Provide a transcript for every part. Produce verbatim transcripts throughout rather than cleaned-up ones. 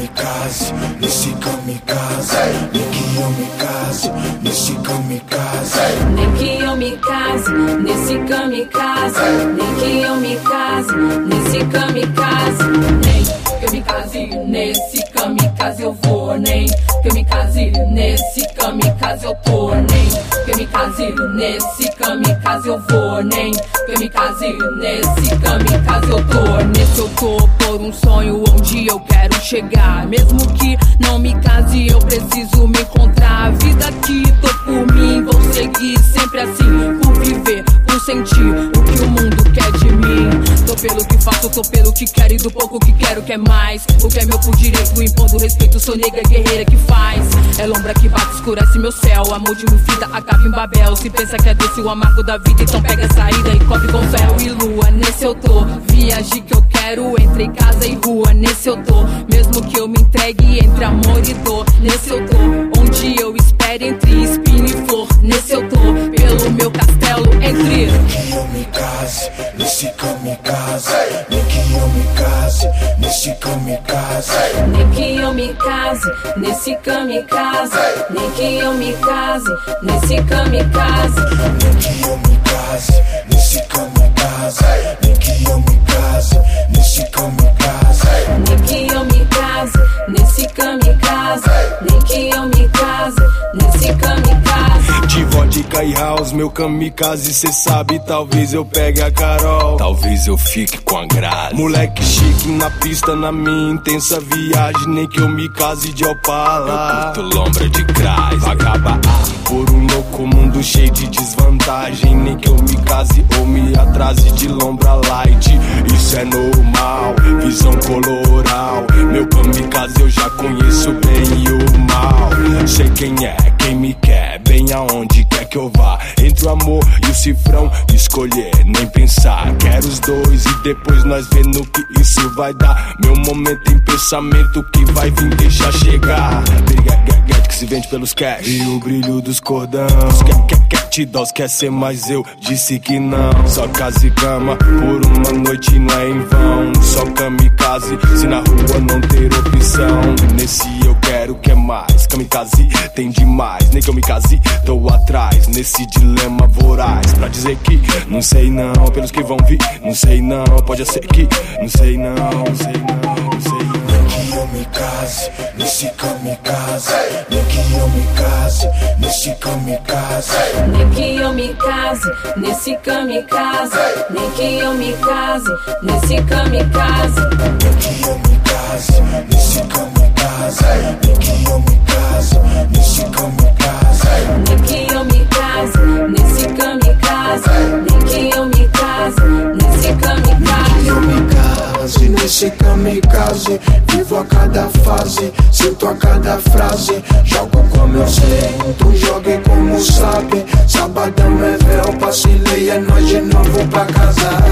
me case nesse kamikaze, nem que eu me case nesse kamikaze, nem que eu me case nesse kamikaze, nem que eu me case nesse kamikaze, nem que eu me case nesse kamikaze eu vou, nem que eu me case nesse kamikaze eu tô, nem que eu me case nesse kamikaze eu vou, nem que eu me case nesse kamikaze eu tô, nesse eu tô por um sonho onde eu quero chegar, mesmo que não me case eu preciso me encontrar, a vida aqui tô por mim, vou seguir sempre assim, por viver, por sentir o que o mundo quer de mim, tô pelo que faço, tô pelo que quero e do pouco que quero quer mais, o que é meu por direito, impondo respeito, sou negra guerreira que faz, é lombra que bate, escurece meu céu, amor de fita acaba em Babel, se pensa que é doce o amargo da vida, então pega a saída e cobre com fel e lua, nesse eu tô, viagem que eu quero, entre casa e rua, nesse eu tô, mesmo que eu me entregue entre amor e dor, nesse eu tô, onde eu espero entre espinho e flor, nesse eu tô, pelo meu castelo entre, nem que eu me case nesse kamikaze, nem que eu me case nesse kamikaze, nem que eu me case nesse kamikaze, nem que eu me case nesse kamikaze, nem que eu me case nesse kamikaze, nem que eu me case nesse kamikaze, nem que eu me case nesse kamikaze, nem que eu me case nesse kamikaze. De vodka e house, meu kamikaze, cê sabe, talvez eu pegue a Carol, talvez eu fique com a Grazi. Moleque chique na pista, na minha intensa viagem, nem que eu me case de Opala, eu curto lombra de Crais. Acaba por um louco mundo cheio de desvantagem, nem que eu me case ou me atrase de lombra light, isso é normal, visão coloral. Meu kamikaze eu já conheço bem e o mal, sei quem é, quem me quer, bem aonde quer que eu vá, entre o amor e o cifrão, escolher, nem pensar, quero os dois e depois nós vê no que isso vai dar, meu momento em pensamento que vai vir deixar chegar, briga que se vende pelos cash e o brilho dos cordão, quer, quer, quer te dós, quer ser mais eu, disse que não, só casa e cama, por uma noite não é em vão, só kamikaze, se na rua não ter opção, nesse eu quero que é mais, kamikaze tem demais, nem que eu me case, tô atrás, nesse dilema voraz, pra dizer que não sei não, pelos que vão vir, não sei não, pode ser que, não sei não, não sei não, não sei não. Nem que eu me case nesse kamikaze, nem que eu me case nesse kamikaze, nem que eu me case nesse kamikaze, nem que eu me case nesse kamikaze, nem que eu me case nesse kamikaze, nem que eu me case nesse kamikaze, nem que eu me case nesse kamikaze, nem que eu me case nesse kamikaze, eu me case nesse kamikaze, vivo a cada fase, sinto a cada frase, jogo como eu sei, tu jogue como sabe, sabadão é véu, vacilei, é nós de novo pra casar.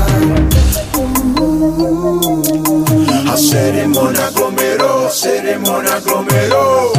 A cerimônia aglomerou, cerimônia aglomerou,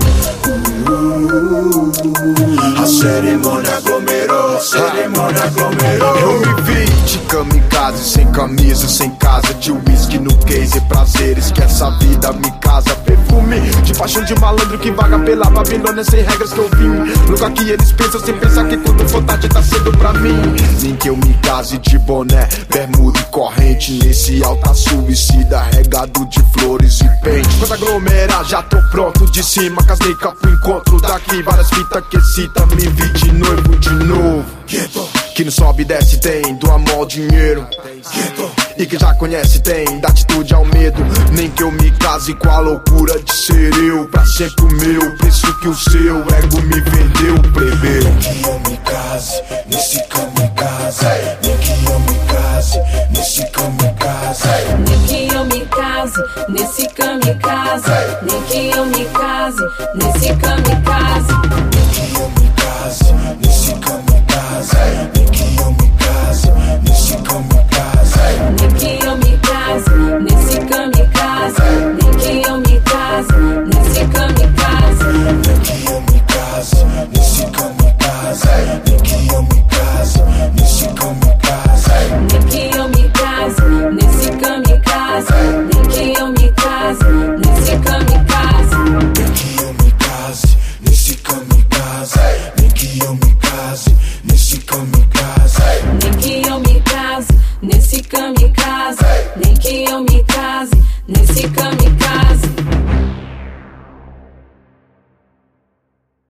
a cerimônia aglomerou, cerimônia aglomerou. Eu me vi de kamikaze, sem camisa, sem casa, de whisky no case, prazeres que essa vida me casa, perfume de paixão de malandro que vaga pela Babilônia sem regras que eu vim, lugar que eles pensam sem pensar que quando for tarde tá cedo pra mim, nem que eu me case de boné, bermuda e corrente, nesse altar suicida regado de flores e pente, quando aglomerar já tô pronto, de cima casei pro encontro, daqui várias fitas que cita, me vi de noivo de novo, que não sobe e desce tem, do amor ao dinheiro, e que já conhece tem, da atitude ao medo, nem que eu me case com a loucura de ser eu, pra sempre o meu, preço que o seu ego me vendeu, plebeu. Nem que eu me case nesse kamikaze, nem que eu me case nesse kamikaze, nem que eu me case nesse kamikaze, nem que eu me case nesse kamikaze, nem que eu me case nesse kamikaze, nem que eu me case nesse kamikaze, nem que eu me case nesse kamikaze, nem que eu me case nesse kamikaze, nem que eu me case nesse kamikaze, nem que eu me case nesse kamikaze, nem que eu me case nesse kamikaze, nem que eu me case nesse kamikaze. nesse kamikaze. Nem que eu me case nesse kamikaze.